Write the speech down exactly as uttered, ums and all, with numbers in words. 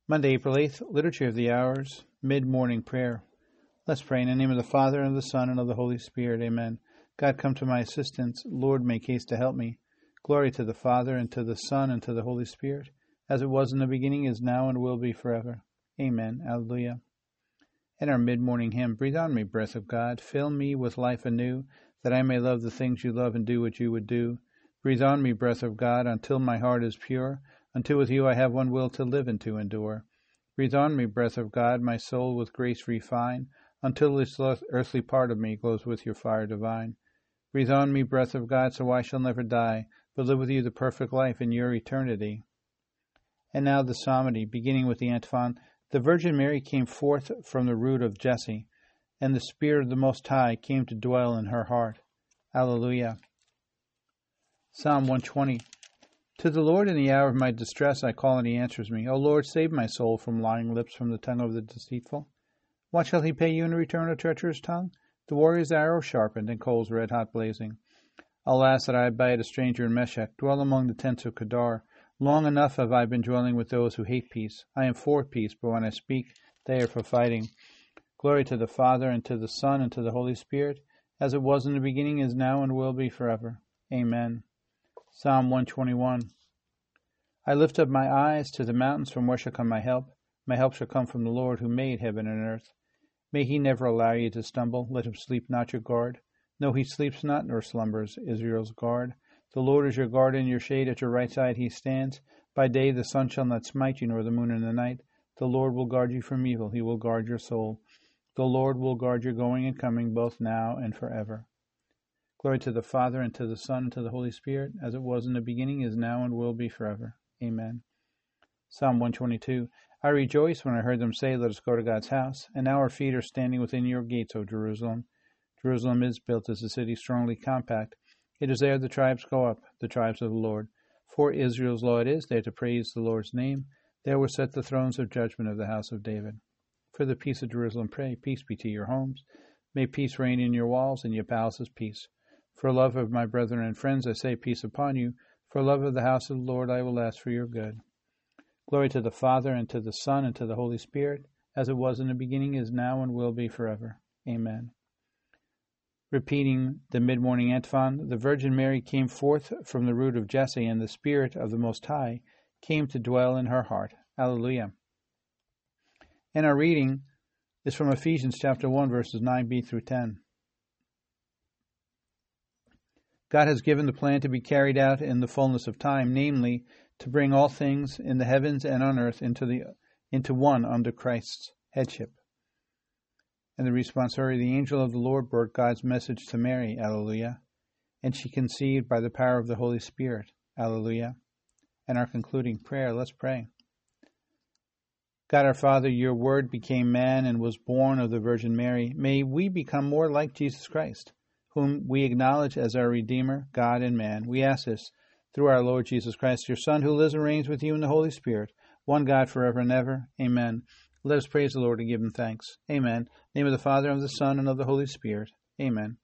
Monday, April eighth, Liturgy of the Hours, Mid-Morning Prayer. Let's pray in the name of the Father, and of the Son, and of the Holy Spirit. Amen. God, come to my assistance. Lord, make haste to help me. Glory to the Father, and to the Son, and to the Holy Spirit, as it was in the beginning, is now, and will be forever. Amen. Alleluia. And our mid-morning hymn, Breathe on me, breath of God, fill me with life anew, that I may love the things you love and do what you would do. Breathe on me, breath of God, until my heart is pure, until with you I have one will to live and to endure. Breathe on me, breath of God, my soul with grace refine, until this earthly part of me glows with your fire divine. Breathe on me, breath of God, so I shall never die, but live with you the perfect life in your eternity. And now the psalmody, beginning with the antiphon. The Virgin Mary came forth from the root of Jesse, and the Spirit of the Most High came to dwell in her heart. Alleluia. Psalm one twenty. To the Lord in the hour of my distress I call, and he answers me. O Lord, save my soul from lying lips, from the tongue of the deceitful. What shall he pay you in return, a treacherous tongue? The warrior's arrow sharpened, and coals red-hot blazing. Alas, that I abide a stranger in Meshech, dwell among the tents of Kedar. Long enough have I been dwelling with those who hate peace. I am for peace, but when I speak, they are for fighting. Glory to the Father, and to the Son, and to the Holy Spirit, as it was in the beginning, is now, and will be forever. Amen. Psalm one twenty-one. I lift up my eyes to the mountains, from where shall come my help? My help shall come from the Lord, who made heaven and earth. May he never allow you to stumble. Let him sleep not your guard. No, he sleeps not, nor slumbers Israel's guard. The Lord is your guard and your shade. At your right side he stands. By day the sun shall not smite you, nor the moon in the night. The Lord will guard you from evil. He will guard your soul. The Lord will guard your going and coming, both now and forever. Glory to the Father, and to the Son, and to the Holy Spirit, as it was in the beginning, is now, and will be forever. Amen. Psalm one twenty-two. I rejoiced when I heard them say, Let us go to God's house. And now our feet are standing within your gates, O Jerusalem. Jerusalem is built as a city strongly compact. It is there the tribes go up, the tribes of the Lord. For Israel's law it is, there to praise the Lord's name. There were set the thrones of judgment of the house of David. For the peace of Jerusalem pray, peace be to your homes. May peace reign in your walls, and your palaces peace. For love of my brethren and friends, I say peace upon you. For love of the house of the Lord, I will ask for your good. Glory to the Father, and to the Son, and to the Holy Spirit, as it was in the beginning, is now, and will be forever. Amen. Repeating the mid-morning antiphon, the Virgin Mary came forth from the root of Jesse, and the Spirit of the Most High came to dwell in her heart. Alleluia. And our reading is from Ephesians chapter one, verses nine b through ten. God has given the plan to be carried out in the fullness of time, namely, to bring all things in the heavens and on earth into the into one under Christ's headship. And the responsory, the angel of the Lord brought God's message to Mary, Alleluia, and she conceived by the power of the Holy Spirit, Alleluia. And our concluding prayer, let's pray. God our Father, your word became man and was born of the Virgin Mary. May we become more like Jesus Christ, whom we acknowledge as our Redeemer, God and man. We ask this through our Lord Jesus Christ, your Son, who lives and reigns with you in the Holy Spirit, one God forever and ever. Amen. Let us praise the Lord and give him thanks. Amen. In the name of the Father, and of the Son, and of the Holy Spirit. Amen.